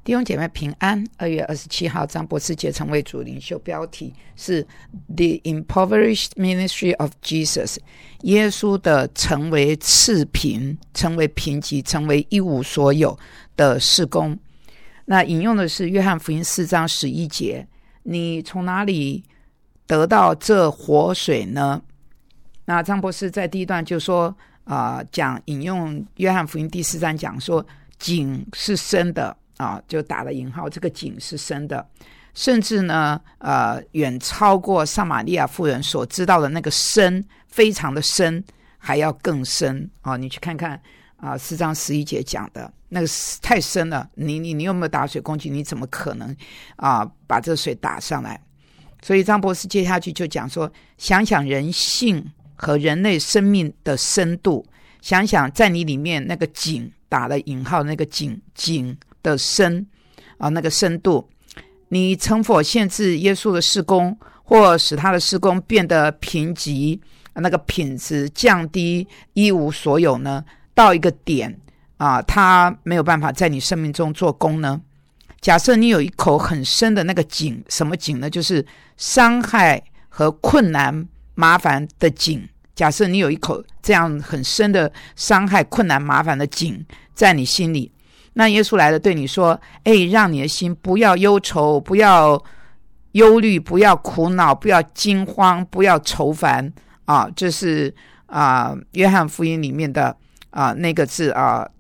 弟兄姐妹平安。2月27号张博士节成为主领袖，标题是 The Impoverished Ministry of Jesus， 耶稣的成为次贫，成为贫瘠，成为一无所有的事工。那引用的是约翰福音4章11节，你从哪里得到这活水呢？那张博士在第一段就说引用约翰福音第4章讲说井是深的就打了引号，这个井是深的，甚至呢远超过撒玛利亚妇人所知道的那个深，非常的深，还要更深你去看看4章11节讲的那个太深了，你有没有打水工具？你怎么可能把这水打上来？所以张博士接下去就讲说，想想人性和人类生命的深度，想想在你里面那个井打了引号那个井的深那个深度，你曾否限制耶稣的事工，或使他的事工变得贫瘠，那个品质降低，一无所有呢？到一个点他没有办法在你生命中做工呢？假设你有一口很深的那个井，什么井呢？就是伤害和困难麻烦的井。假设你有一口这样很深的伤害困难麻烦的井在你心里，那耶稣来了对你说，让你的心不要忧愁，不要忧虑，不要苦恼，不要惊慌，不要愁烦这是约翰福音里面的那个字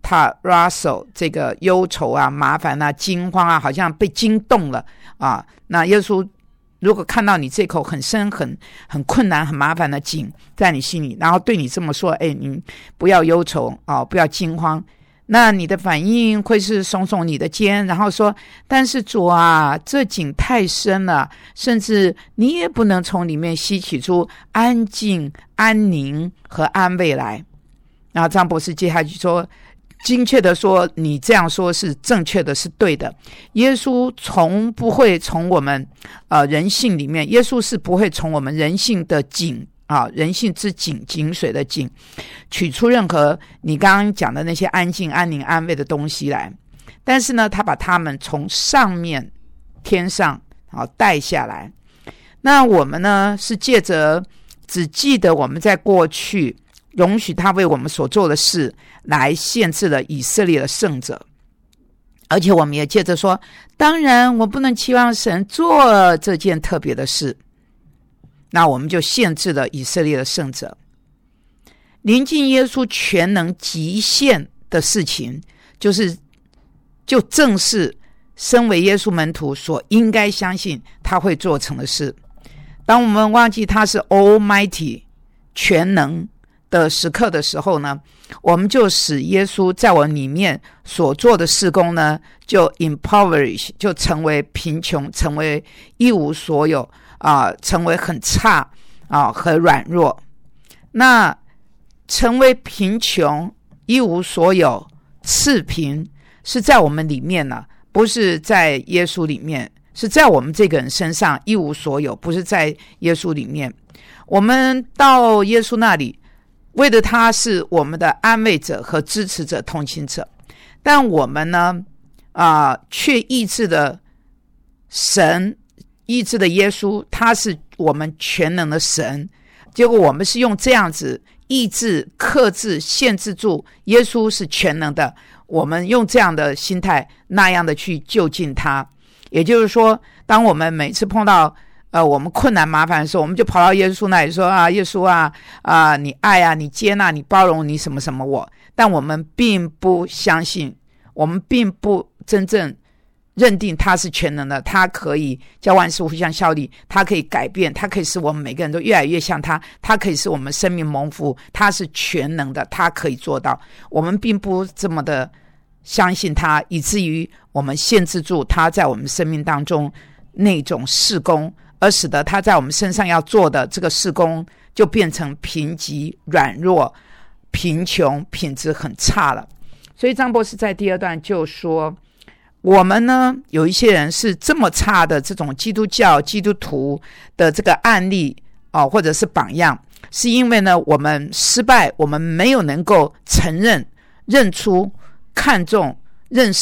tarasso， 这个忧愁麻烦惊慌好像被惊动了那耶稣如果看到你这口很深很困难很麻烦的井在你心里，然后对你这么说，你不要忧愁不要惊慌，那你的反应会是耸耸你的肩，然后说，但是主这井太深了，甚至你也不能从里面吸取出安静安宁和安慰来。然后张博士接下去说，精确的说，你这样说是正确的，是对的。耶稣从不会从我们人性里面，耶稣是不会从我们人性的井人性之井，井水的井，取出任何你刚刚讲的那些安静安宁安慰的东西来，但是呢他把他们从上面天上带下来。那我们呢是借着只记得我们在过去容许他为我们所做的事来限制了以色列的圣者，而且我们也借着说，当然我不能期望神做这件特别的事，那我们就限制了以色列的圣者。临近耶稣全能极限的事情，就正是身为耶稣门徒所应该相信他会做成的事。当我们忘记他是 Almighty 全能的时刻的时候呢，我们就使耶稣在我里面所做的事工呢，就 impoverish， 就成为贫穷，成为一无所有成为很差和软弱。那成为贫穷一无所有次贫是在我们里面呢，不是在耶稣里面，是在我们这个人身上一无所有，不是在耶稣里面。我们到耶稣那里，为了他是我们的安慰者和支持者同情者，但我们呢却抑制了神，抑制了耶稣，他是我们全能的神，结果我们是用这样子抑制克制限制住耶稣是全能的，我们用这样的心态那样的去就近他。也就是说，当我们每次碰到我们困难麻烦的时候，我们就跑到耶稣那里说耶稣你爱你接纳你包容你什么什么我，但我们并不相信，我们并不真正认定他是全能的，他可以叫万事互相效力，他可以改变，他可以使我们每个人都越来越像他，他可以使我们生命蒙福，他是全能的，他可以做到。我们并不这么的相信他，以至于我们限制住他在我们生命当中那种事工，而使得他在我们身上要做的这个事工就变成贫瘠软弱贫穷品质很差了。所以张博士在第2段就说，我们呢有一些人是这么差的这种基督教基督徒的这个案例或者是榜样，是因为呢我们失败，我们没有能够承认认出看重认识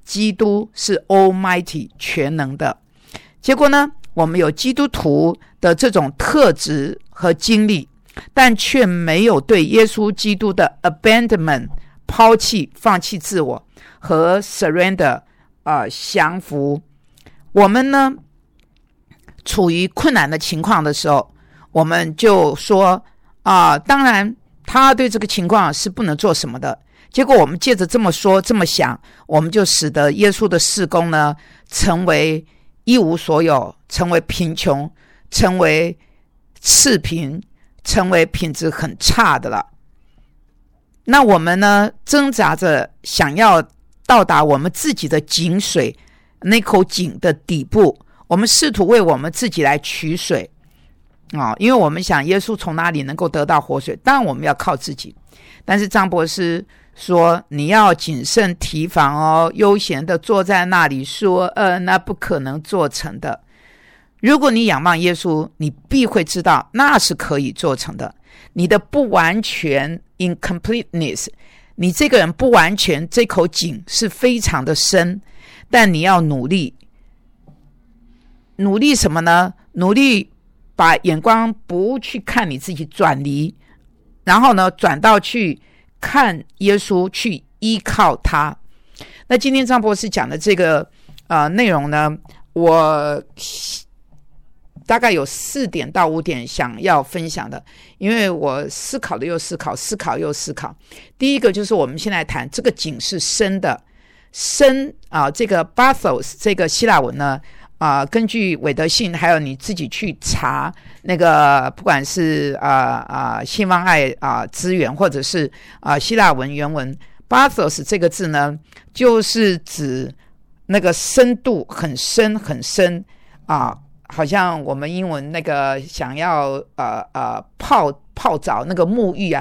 基督是 Almighty 全能的。结果呢，我们有基督徒的这种特质和经历，但却没有对耶稣基督的 abandonment 抛弃放弃自我和 surrender 降服。我们呢处于困难的情况的时候，我们就说当然他对这个情况是不能做什么的。结果我们借着这么说这么想，我们就使得耶稣的事工呢成为一无所有，成为贫穷，成为次贫，成为品质很差的了。那我们呢挣扎着想要到达我们自己的井水，那口井的底部，我们试图为我们自己来取水因为我们想耶稣从哪里能够得到活水，当然我们要靠自己。但是张博士说你要谨慎提防悠闲的坐在那里说那不可能做成的。如果你仰望耶稣，你必会知道那是可以做成的。你的不完全 incompleteness， 你这个人不完全，这口井是非常的深，但你要努力什么呢？努力把眼光不去看你自己，转离，然后呢转到去看耶稣，去依靠他。那今天张博士讲的这个内容呢，我大概有4点到5点想要分享的，因为我思考了又思考，思考又思考。第一个就是我们现在谈这个井是深的，深这个 bathos 这个希腊文呢根据韦德信还有你自己去查那个不管是信望爱资源或者是希腊文原文， bathos 这个字呢就是指那个深度很深很深好像我们英文那个想要泡澡那个沐浴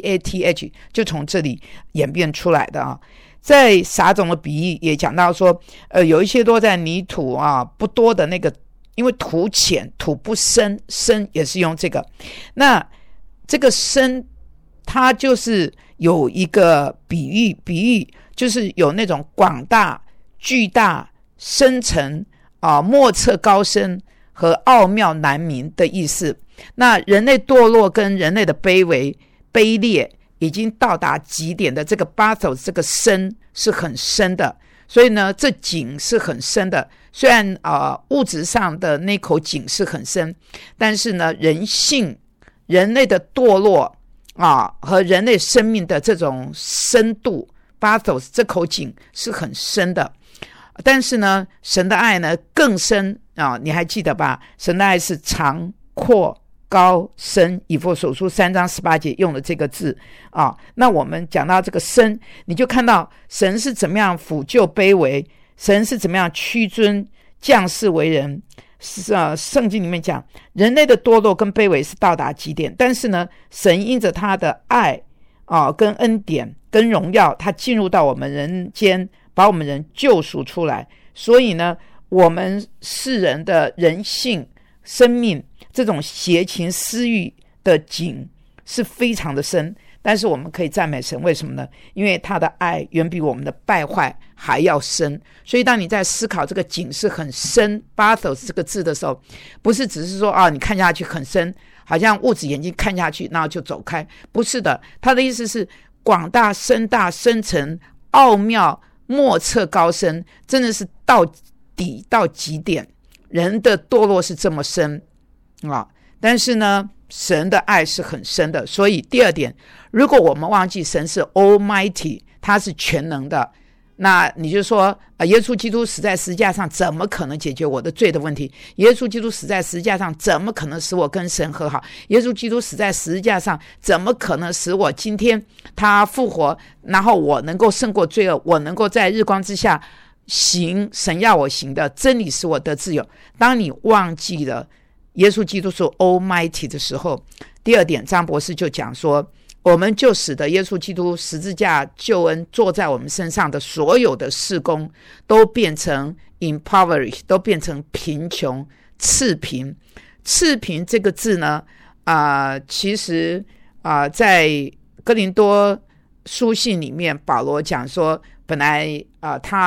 bath 就从这里演变出来的在撒种的比喻也讲到说有一些落在泥土不多的那个，因为土浅土不深，深也是用这个。那这个深它就是有一个比喻就是有那种广大巨大深沉莫测高深和奥妙难明的意思。那人类堕落跟人类的卑微卑劣已经到达极点的这个 bathos 这个深是很深的，所以呢这井是很深的。虽然物质上的那口井是很深，但是呢人类的堕落和人类生命的这种深度 bathos 这口井是很深的。但是呢神的爱呢更深你还记得吧？神的爱是长阔高深，以弗所书3章18节用的这个字那我们讲到这个深，你就看到神是怎么样抚救卑微，神是怎么样屈尊降世为人。圣经里面讲人类的堕落跟卑微是到达极点，但是呢神因着他的爱跟恩典跟荣耀，他进入到我们人间，把我们人救赎出来。所以呢我们世人的人性生命这种邪情私欲的井是非常的深，但是我们可以赞美神，为什么呢？因为他的爱远比我们的败坏还要深。所以当你在思考这个井是很深 bathos 这个字的时候，不是只是说你看下去很深，好像物质眼睛看下去然后就走开，不是的。他的意思是广大深大深沉奥妙莫测高深，真的是到底到极点。人的堕落是这么深但是呢神的爱是很深的。所以第二点，如果我们忘记神是 Almighty， 他是全能的，那你就说耶稣基督死在十字架上怎么可能解决我的罪的问题？耶稣基督死在十字架上怎么可能使我跟神和好？耶稣基督死在十字架上怎么可能使我今天他复活，然后我能够胜过罪恶，我能够在日光之下行神要我行的真理，使我得自由。当你忘记了耶稣基督是 Almighty 的时候，第二点张博士就讲说，我们就使得耶稣基督十字架救恩坐在我们身上的所有的事工都变成 impoverished， 都变成贫穷次贫。次贫这个字呢其实在哥林多书信里面保罗讲说，本来他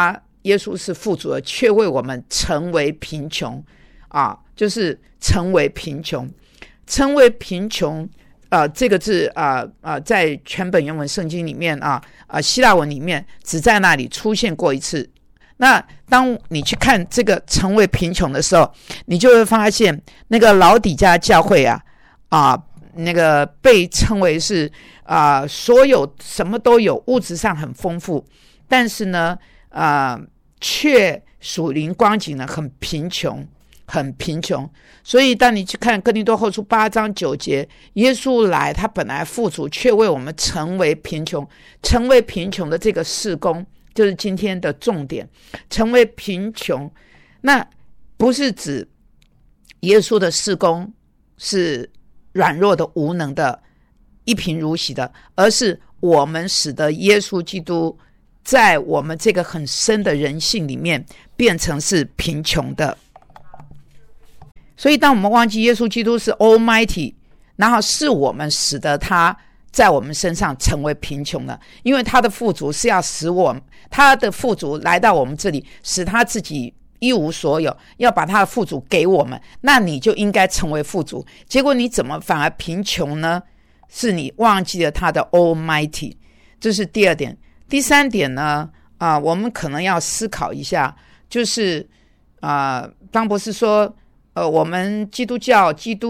耶稣是富足的，却为我们成为贫穷就是成为贫穷。成为贫穷这个字在全本原文圣经里面希腊文里面只在那里出现过一次。那当你去看这个成为贫穷的时候，你就会发现那个老底嘉教会那个被称为是所有什么都有，物质上很丰富，但是呢却属灵光景呢很贫穷。所以当你去看哥林多后书8章9节，耶稣来，他本来富足，却为我们成为贫穷。成为贫穷的这个事工就是今天的重点。成为贫穷，那不是指耶稣的事工是软弱的、无能的、一贫如洗的，而是我们使得耶稣基督在我们这个很深的人性里面变成是贫穷的。所以当我们忘记耶稣基督是 Almighty， 然后是我们使得他在我们身上成为贫穷的，因为他的富足是要使他的富足来到我们这里，使他自己一无所有，要把他的富足给我们，那你就应该成为富足。结果你怎么反而贫穷呢？是你忘记了他的 Almighty。 这是第二点。第三点呢我们可能要思考一下，就是当博士说我们基督教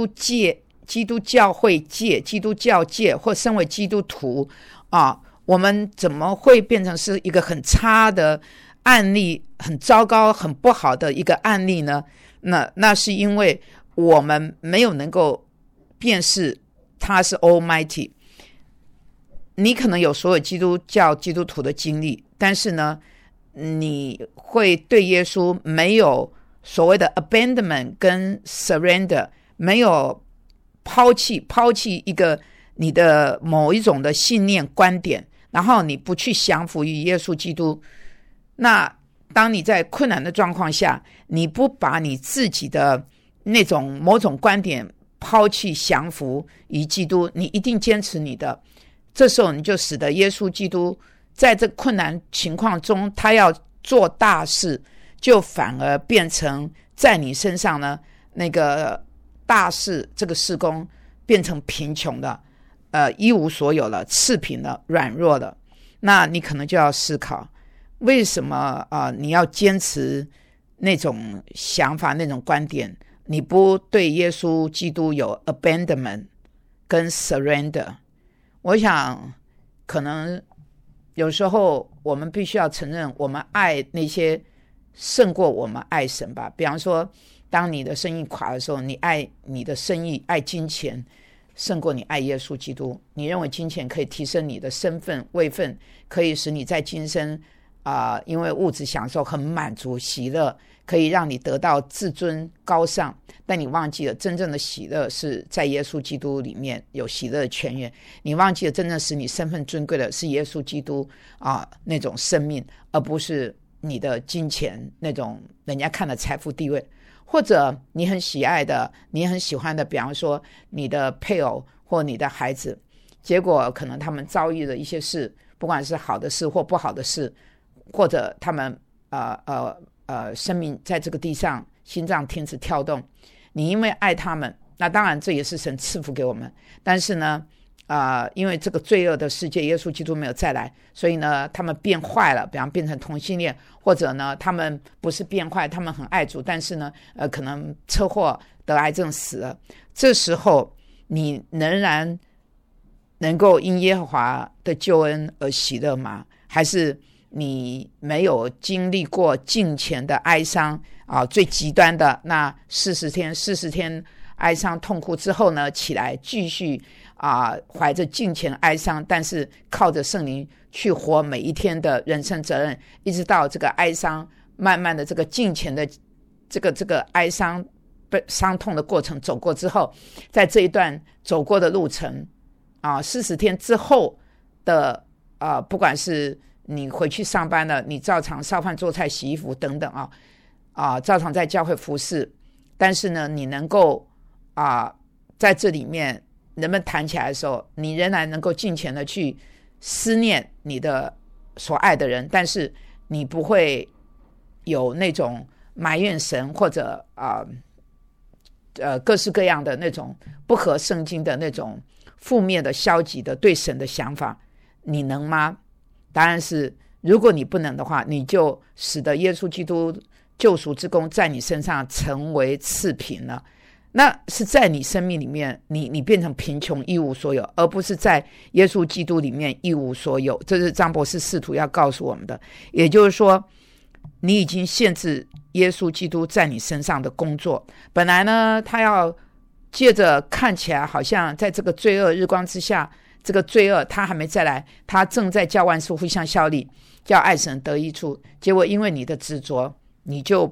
会界、基督教界或身为基督徒我们怎么会变成是一个很差的案例，很糟糕、很不好的一个案例呢？那是因为我们没有能够辨识他是 Almighty。 你可能有所有基督教基督徒的经历，但是呢你会对耶稣没有所谓的 abandonment 跟 surrender， 没有抛弃一个你的某一种的信念观点，然后你不去降服于耶稣基督。那当你在困难的状况下，你不把你自己的那种某种观点抛弃降服于基督，你一定坚持你的，这时候你就使得耶稣基督在这困难情况中他要做大事，就反而变成在你身上呢那个大事，这个事工变成贫穷的一无所有了，赤贫了，软弱了。那你可能就要思考，为什么你要坚持那种想法、那种观点，你不对耶稣基督有 abandonment 跟 surrender？ 我想可能有时候我们必须要承认，我们爱那些胜过我们爱神吧。比方说当你的生意垮的时候，你爱你的生意、爱金钱胜过你爱耶稣基督。你认为金钱可以提升你的身份位分，可以使你在今生因为物质享受很满足喜乐，可以让你得到自尊高尚，但你忘记了真正的喜乐是在耶稣基督里面有喜乐的泉源。你忘记了真正使你身份尊贵的是耶稣基督那种生命，而不是你的金钱那种人家看的财富地位，或者你很喜爱的、你很喜欢的，比方说你的配偶或你的孩子，结果可能他们遭遇了一些事，不管是好的事或不好的事，或者他们生命在这个地上心脏停止跳动，你因为爱他们，那当然这也是神赐福给我们，但是呢因为这个罪恶的世界耶稣基督没有再来，所以呢他们变坏了，比方变成同性恋，或者呢他们不是变坏，他们很爱主，但是呢可能车祸得癌症死了。这时候你仍然能够因耶和华的救恩而喜乐吗？还是你没有经历过敬虔的哀伤最极端的那40天哀伤痛苦之后呢，起来继续怀着敬虔哀伤，但是靠着圣灵去活每一天的人生责任，一直到这个哀伤慢慢的这个敬虔的这个哀伤伤痛的过程走过之后，在这一段走过的路程40天之后的不管是你回去上班了，你照常烧饭做菜洗衣服等等照常在教会服侍，但是呢你能够在这里面人们谈起来的时候，你仍然能够尽情的去思念你的所爱的人，但是你不会有那种埋怨神或者各式各样的那种不合圣经的那种负面的消极的对神的想法，你能吗？答案是，如果你不能的话，你就使得耶稣基督救赎之功在你身上成为次品了。那是在你生命里面，你变成贫穷一无所有，而不是在耶稣基督里面一无所有。这是张博士试图要告诉我们的。也就是说，你已经限制耶稣基督在你身上的工作。本来呢，他要借着看起来好像在这个罪恶日光之下，这个罪恶他还没再来，他正在叫万事互相效力，叫爱神得益处。结果因为你的执着，你就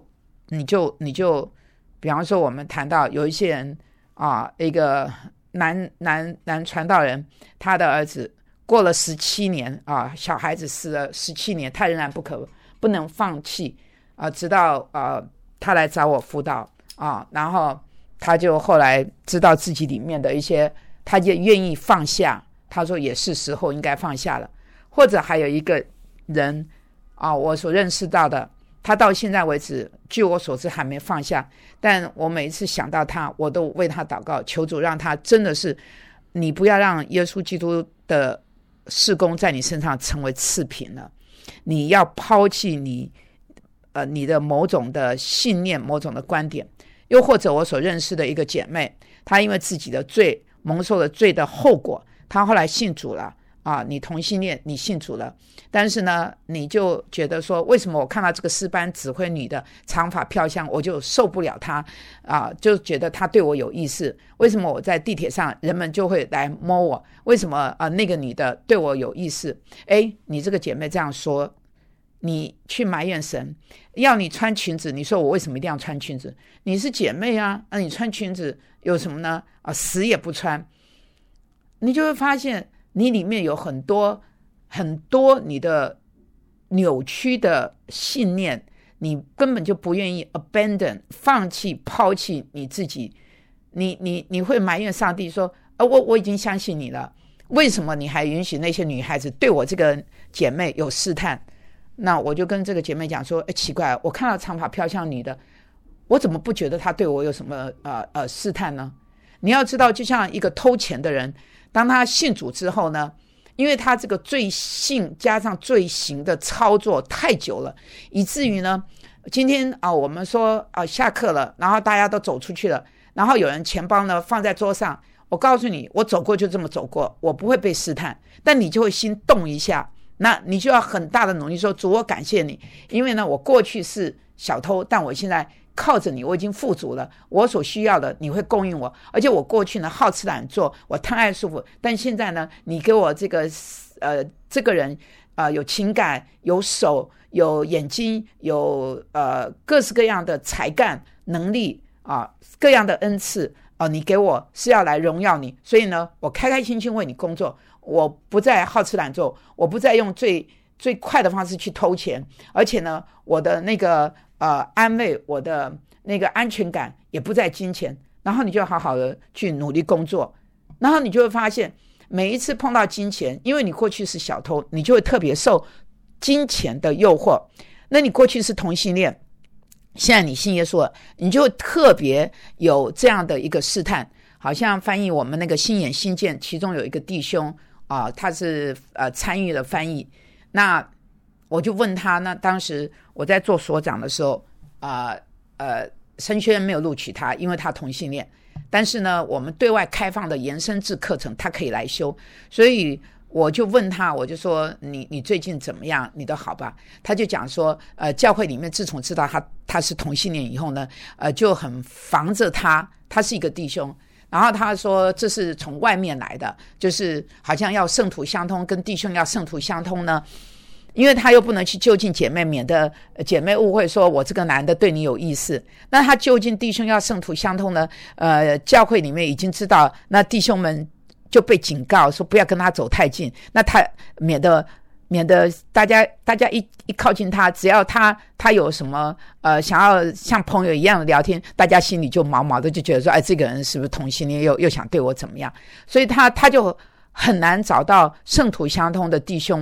比方说我们谈到有一些人一个男传道人，他的儿子过了17年小孩子死了17年，他仍然不能放弃直到他来找我辅导然后他就后来知道自己里面的一些，他就愿意放下，他说也是时候应该放下了。或者还有一个人我所认识到的，他到现在为止据我所知还没放下，但我每一次想到他，我都为他祷告，求主让他真的是，你不要让耶稣基督的事工在你身上成为次品了，你要抛弃你的某种的信念，某种的观点。又或者我所认识的一个姐妹，她因为自己的罪蒙受了罪的后果，她后来信主了你同性恋，你信主了，但是呢你就觉得说，为什么我看到这个诗班指挥女的长发飘香，我就受不了她就觉得她对我有意思，为什么我在地铁上人们就会来摸我，为什么那个女的对我有意思。你这个姐妹这样说，你去埋怨神，要你穿裙子，你说我为什么一定要穿裙子？你是姐妹你穿裙子有什么呢？死也不穿。你就会发现你里面有很多你的扭曲的信念，你根本就不愿意 abandon 放弃抛弃你自己。你会埋怨上帝说我已经相信你了，为什么你还允许那些女孩子对我这个姐妹有试探？那我就跟这个姐妹讲说奇怪，我看到长发飘香女的，我怎么不觉得她对我有什么试探呢？你要知道，就像一个偷钱的人，当他信主之后呢，因为他这个罪性加上罪行的操作太久了，以至于呢今天我们说下课了，然后大家都走出去了，然后有人钱包呢放在桌上，我告诉你，我走过就这么走过，我不会被试探，但你就会心动一下，那你就要很大的努力说，主，我感谢你，因为呢我过去是小偷，但我现在靠着你，我已经富足了，我所需要的你会供应我，而且我过去呢好吃懒做，我贪爱舒服，但现在呢你给我这个这个人有情感，有手，有眼睛，有各式各样的才干能力各样的恩赐你给我是要来荣耀你，所以呢我开开心心为你工作，我不再好吃懒做，我不再用最快的方式去偷钱，而且呢我的那个安慰，我的那个安全感也不在金钱，然后你就好好的去努力工作，然后你就会发现每一次碰到金钱，因为你过去是小偷，你就会特别受金钱的诱惑，那你过去是同性恋，现在你信耶稣了，你就特别有这样的一个试探。好像翻译我们那个新眼新见，其中有一个弟兄他是参与了翻译，那我就问他，那当时我在做所长的时候神学院没有录取他，因为他同性恋，但是呢我们对外开放的延伸制课程他可以来修，所以我就问他，我就说你最近怎么样，你都好吧？他就讲说教会里面自从知道他是同性恋以后呢就很防着他是一个弟兄，然后他说这是从外面来的，就是好像要圣徒相通，跟弟兄要圣徒相通呢，因为他又不能去就近姐妹，免得姐妹误会说我这个男的对你有意思，那他就近弟兄要圣徒相通呢教会里面已经知道，那弟兄们就被警告说不要跟他走太近，那他免得大家一靠近他，只要他有什么想要像朋友一样的聊天，大家心里就毛毛的，就觉得说这个人是不是同性恋，又想对我怎么样，所以他就很难找到圣徒相通的弟兄们。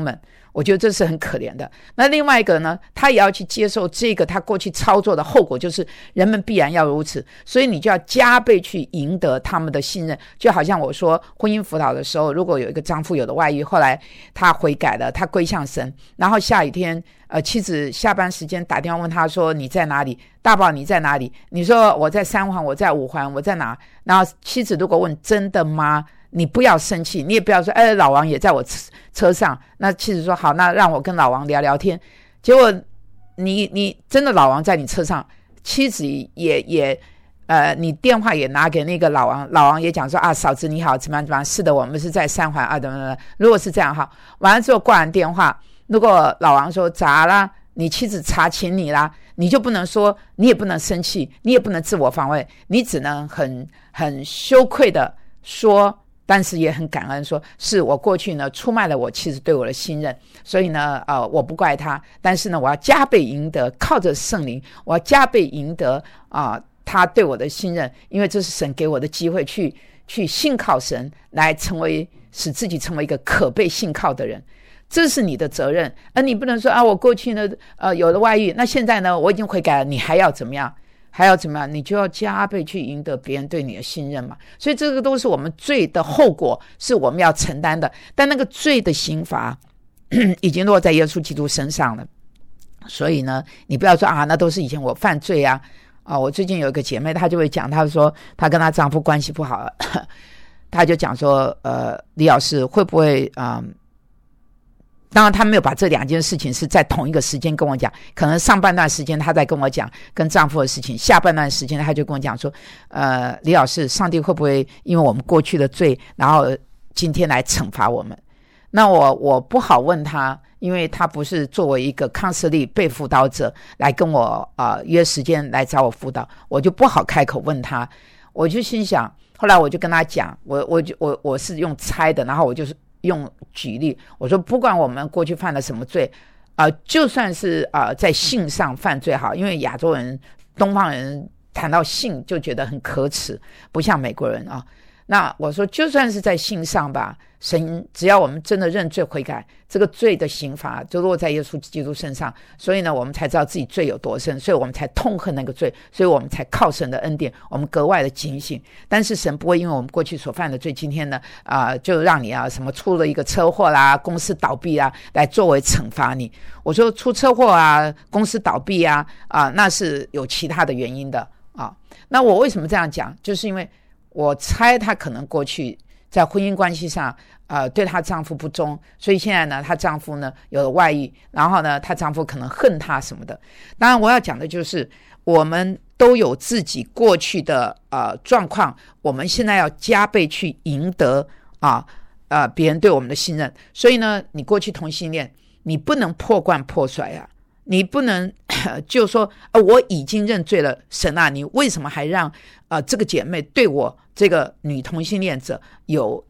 我觉得这是很可怜的。那另外一个呢，他也要去接受这个他过去操作的后果，就是人们必然要如此，所以你就要加倍去赢得他们的信任。就好像我说婚姻辅导的时候，如果有一个丈夫有的外遇，后来他悔改了，他归向神，然后下一天妻子下班时间打电话问他说你在哪里，大宝你在哪里，你说我在3环，我在5环，我在哪，然后妻子如果问真的吗，你不要生气，你也不要说老王也在我车上，那妻子说好，那让我跟老王聊聊天，结果你真的老王在你车上，妻子也你电话也拿给那个老王，老王也讲说啊嫂子你好怎么样怎么样，是的我们是在3环啊等等等，如果是这样哈，完了之后挂完电话，如果老王说咋啦，你妻子查寝你啦，你就不能说，你也不能生气，你也不能自我防卫，你只能很羞愧的说，但是也很感恩说，是我过去呢出卖了我妻子对我的信任，所以呢我不怪他，但是呢我要加倍赢得，靠着圣灵我要加倍赢得他对我的信任，因为这是神给我的机会去信靠神，来使自己成为一个可被信靠的人，这是你的责任。而你不能说我过去呢有了外遇，那现在呢我已经悔改了，你还要怎么样，你就要加倍去赢得别人对你的信任嘛。所以这个都是我们罪的后果，是我们要承担的，但那个罪的刑罚已经落在耶稣基督身上了。所以呢你不要说那都是以前我犯罪啊。我最近有一个姐妹，她就会讲，她说她跟她丈夫关系不好了她就讲说李老师会不会当然她没有把这2件事情是在同一个时间跟我讲，可能上半段时间她在跟我讲跟丈夫的事情，下半段时间她就跟我讲说李老师，上帝会不会因为我们过去的罪，然后今天来惩罚我们？那我不好问她，因为她不是作为一个康斯利被辅导者来跟我约时间来找我辅导，我就不好开口问她。我就心想，后来我就跟她讲，我是用猜的，然后我就是用举例，我说不管我们过去犯了什么罪就算是在性上犯罪好，因为亚洲人东方人谈到性就觉得很可耻，不像美国人那我说就算是在性上吧，神只要我们真的认罪悔改，这个罪的刑罚就落在耶稣基督身上，所以呢我们才知道自己罪有多深，所以我们才痛恨那个罪，所以我们才靠神的恩典我们格外的警醒。但是神不会因为我们过去所犯的罪，今天呢就让你什么出了一个车祸啦，公司倒闭啦，来作为惩罚你。我说出车祸公司倒闭那是有其他的原因的那我为什么这样讲，就是因为我猜她可能过去在婚姻关系上对她丈夫不忠，所以现在呢她丈夫呢有了外遇，然后呢她丈夫可能恨她什么的。当然我要讲的就是我们都有自己过去的状况，我们现在要加倍去赢得别人对我们的信任。所以呢你过去同性恋，你不能破罐破摔你不能就说我已经认罪了，神你为什么还让这个姐妹对我这个女同性恋者有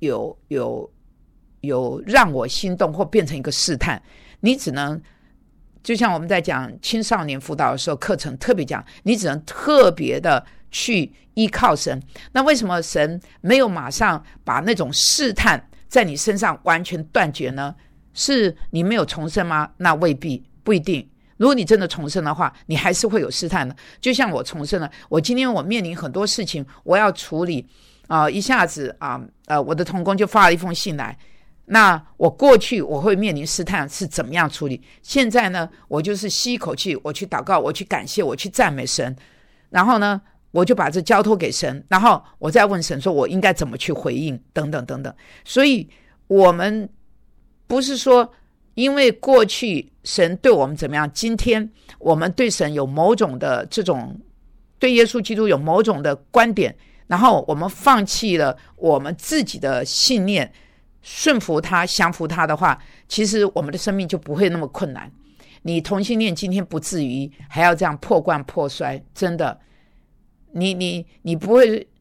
让我心动或变成一个试探？你只能就像我们在讲青少年辅导的时候，课程特别讲，你只能特别的去依靠神。那为什么神没有马上把那种试探在你身上完全断绝呢？是你没有重生吗？那未必，不一定。如果你真的重生的话，你还是会有试探的。就像我重生了，我今天我面临很多事情我要处理一下子我的同工就发了一封信来，那我过去我会面临试探是怎么样处理，现在呢我就是吸一口气，我去祷告，我去感谢，我去赞美神，然后呢我就把这交托给神，然后我再问神说我应该怎么去回应等等等等。所以我们不是说因为过去神对我们怎么样，今天我们对神有某种的这种，对耶稣基督有某种的观点，然后我们放弃了我们自己的信念，顺服他降服他的话，其实我们的生命就不会那么困难。你同性恋今天不至于还要这样破罐破摔，真的你不会，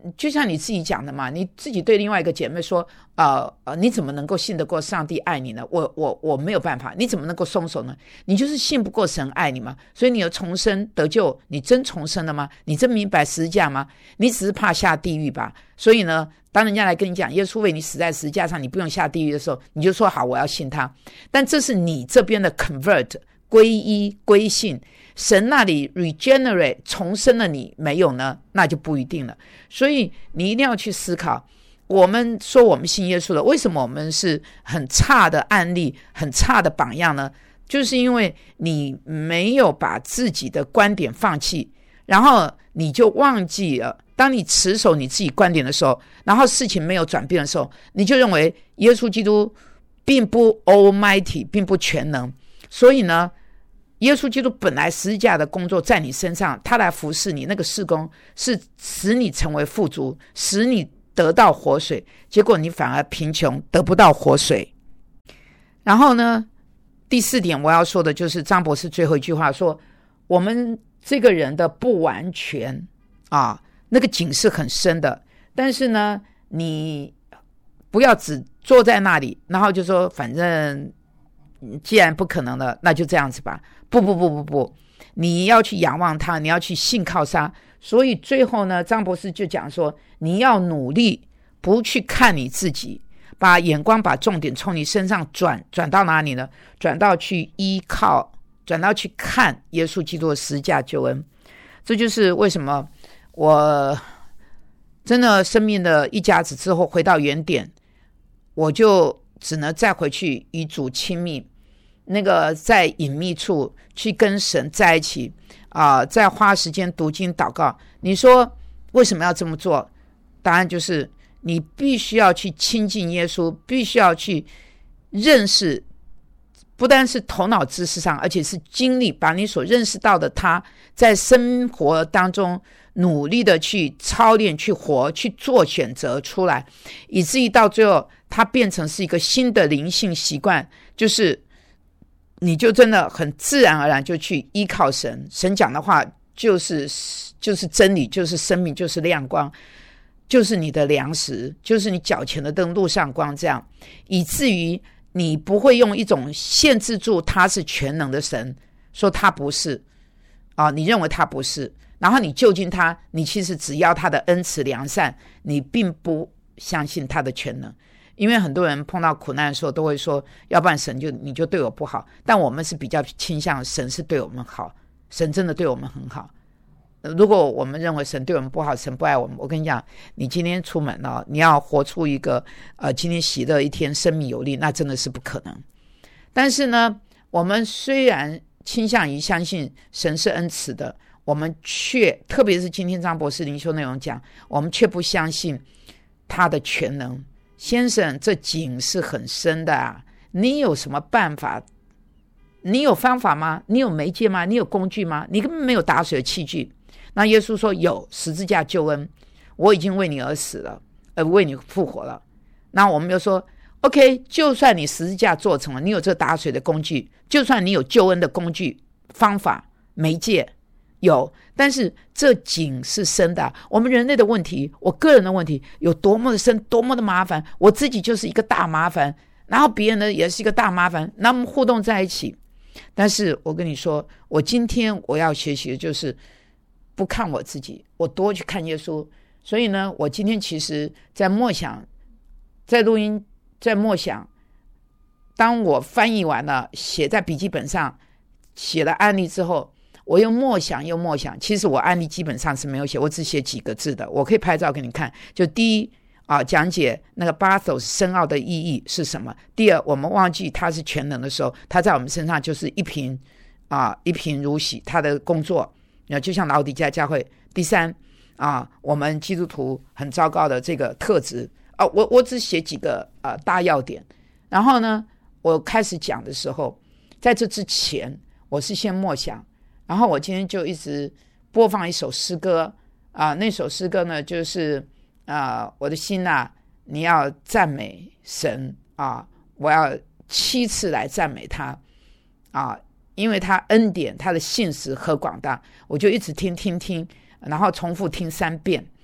就像你自己讲的嘛，你自己对另外一个姐妹说，你怎么能够信得过上帝爱你呢？我没有办法，你怎么能够松手呢？你就是信不过神爱你嘛。所以你有重生得救，你真重生了吗？你真明白十字架吗？你只是怕下地狱吧。所以呢，当人家来跟你讲耶稣为你死在十字架上，你不用下地狱的时候，你就说好，我要信他。但这是你这边的 convert 归依归信，神那里 regenerate 重生了你没有呢？那就不一定了。所以你一定要去思考，我们说我们信耶稣了，为什么我们是很差的案例，很差的榜样呢？就是因为你没有把自己的观点放弃，然后你就忘记了，当你持守你自己观点的时候，然后事情没有转变的时候，你就认为耶稣基督并不 almighty， 并不全能。所以呢，耶稣基督本来十字架的工作在你身上，他来服侍你，那个事工是使你成为富足，使你得到活水，结果你反而贫穷，得不到活水。然后呢，第四点我要说的就是张博士最后一句话说，我们这个人的不完全那个井是很深的，但是呢，你不要只坐在那里，然后就说反正既然不可能了，那就这样子吧。不，你要去仰望他，你要去信靠他。所以最后呢，张博士就讲说，你要努力不去看你自己，把眼光把重点从你身上转到哪里呢？转到去依靠，转到去看耶稣基督的十架救恩。这就是为什么我真的生命的一家子之后回到原点，我就只能再回去与主亲密，那个在隐秘处去跟神在一起再花时间读经祷告。你说为什么要这么做？答案就是你必须要去亲近耶稣，必须要去认识，不单是头脑知识上，而且是经历，把你所认识到的他在生活当中努力的去操练，去活，去做选择出来，以至于到最后它变成是一个新的灵性习惯，就是你就真的很自然而然就去依靠神，神讲的话就是真理，就是生命，就是亮光，就是你的粮食，就是你脚前的灯，路上光，这样以至于你不会用一种限制住他是全能的神，说他不是你认为他不是，然后你就近他，你其实只要他的恩慈良善，你并不相信他的全能。因为很多人碰到苦难的时候都会说，要不然神你就对我不好，但我们是比较倾向神是对我们好，神真的对我们很好。如果我们认为神对我们不好，神不爱我们，我跟你讲，你今天出门你要活出一个今天喜乐一天，生命有力，那真的是不可能。但是呢，我们虽然倾向于相信神是恩慈的，我们却特别是今天张博士灵修内容讲，我们却不相信他的全能。先生，这井是很深的你有什么办法？你有方法吗？你有媒介吗？你有工具吗？你根本没有打水的器具。那耶稣说有，十字架救恩，我已经为你而死了，为你复活了。那我们就说 OK， 就算你十字架做成了，你有这打水的工具，就算你有救恩的工具、方法、媒介有，但是这井是深的。我们人类的问题，我个人的问题有多么的深，多么的麻烦，我自己就是一个大麻烦，然后别人的也是一个大麻烦，那么互动在一起。但是我跟你说，我今天我要学习的就是不看我自己，我多去看耶稣。所以呢，我今天其实在默想，在录音，在默想，当我翻译完了，写在笔记本上，写了案例之后，我又默想。其实我案例基本上是没有写，我只写几个字的，我可以拍照给你看。就第一讲解那个 Bathos 深奥的意义是什么。第二，我们忘记他是全能的时候，他在我们身上就是一贫如洗，他的工作就像老底嘉教会。第三我们基督徒很糟糕的这个特质我只写几个大要点。然后呢，我开始讲的时候，在这之前我是先默想，然后我今天就一直播放一首诗歌那首诗歌呢就是我的心你要赞美神我要7次来赞美他因为他恩典，他的信实何广大。我就一直听，然后重复听3遍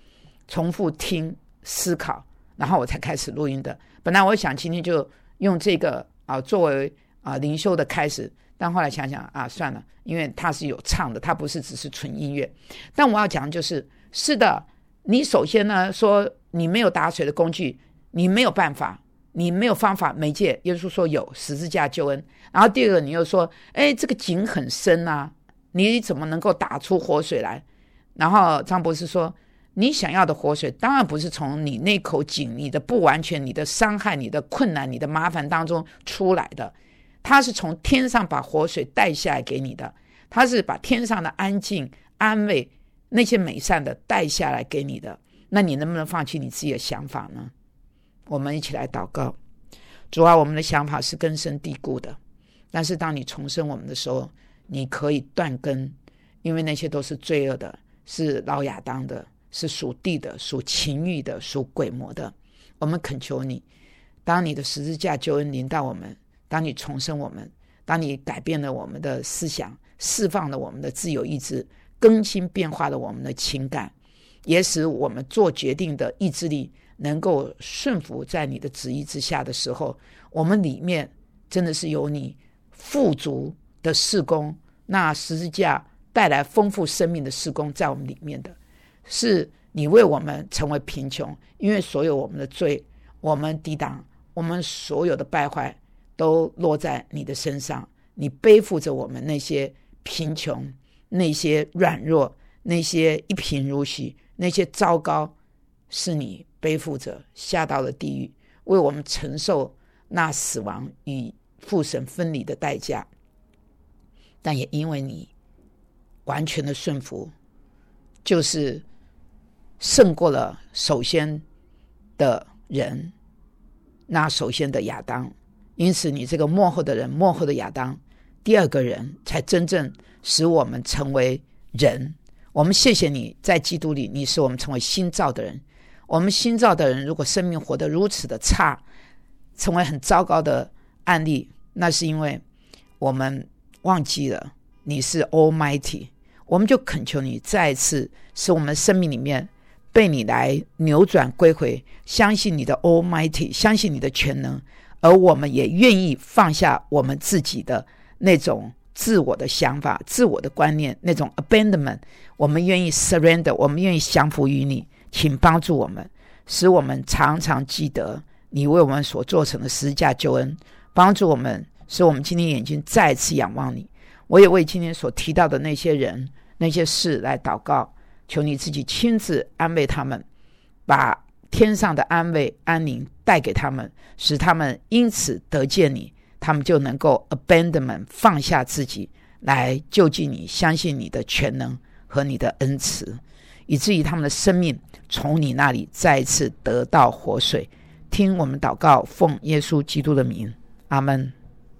重复听思考，然后我才开始录音的。本来我想今天就用这个作为灵修的开始，但后来想想算了，因为它是有唱的，它不是只是纯音乐。但我要讲的就是是的，你首先呢说你没有打水的工具，你没有办法，你没有方法媒介，耶稣说有十字架救恩。然后第二个你又说这个井很深啊，你怎么能够打出活水来？然后张博士说你想要的活水当然不是从你那口井，你的不完全，你的伤害，你的困难，你的麻烦当中出来的，他是从天上把活水带下来给你的，他是把天上的安静安慰那些美善的带下来给你的。那你能不能放弃你自己的想法呢？我们一起来祷告。主啊，我们的想法是根深蒂固的，但是当你重生我们的时候，你可以断根，因为那些都是罪恶的，是老亚当的，是属地的，属情欲的，属鬼魔的。我们恳求你，当你的十字架救恩临到我们，当你重生我们，当你改变了我们的思想，释放了我们的自由意志，更新变化了我们的情感，也使我们做决定的意志力能够顺服在你的旨意之下的时候，我们里面真的是有你富足的事工，那十字架带来丰富生命的事工在我们里面的，是你为我们成为贫穷，因为所有我们的罪，我们抵挡，我们所有的败坏都落在你的身上，你背负着我们那些贫穷，那些软弱，那些一贫如洗，那些糟糕，是你背负着下到了地狱，为我们承受那死亡与父神分离的代价。但也因为你完全的顺服，就是胜过了首先的人，那首先的亚当。因此你这个末后的人，末后的亚当，第二个人才真正使我们成为人。我们谢谢你，在基督里你使我们成为新造的人。我们新造的人如果生命活得如此的差，成为很糟糕的案例，那是因为我们忘记了你是 Almighty。 我们就恳求你再一次使我们生命里面被你来扭转归回，相信你的 Almighty， 相信你的全能，而我们也愿意放下我们自己的那种自我的想法，自我的观念，那种 abandonment， 我们愿意 surrender， 我们愿意降服于你。请帮助我们，使我们常常记得你为我们所做成的十字架救恩，帮助我们，使我们今天眼睛再次仰望你。我也为今天所提到的那些人那些事来祷告，求你自己亲自安慰他们，把天上的安慰安宁带给他们，使他们因此得见你，他们就能够 abandonment 放下自己来就近你，相信你的全能和你的恩慈，以至于他们的生命从你那里再一次得到活水。听我们祷告，奉耶稣基督的名，阿们。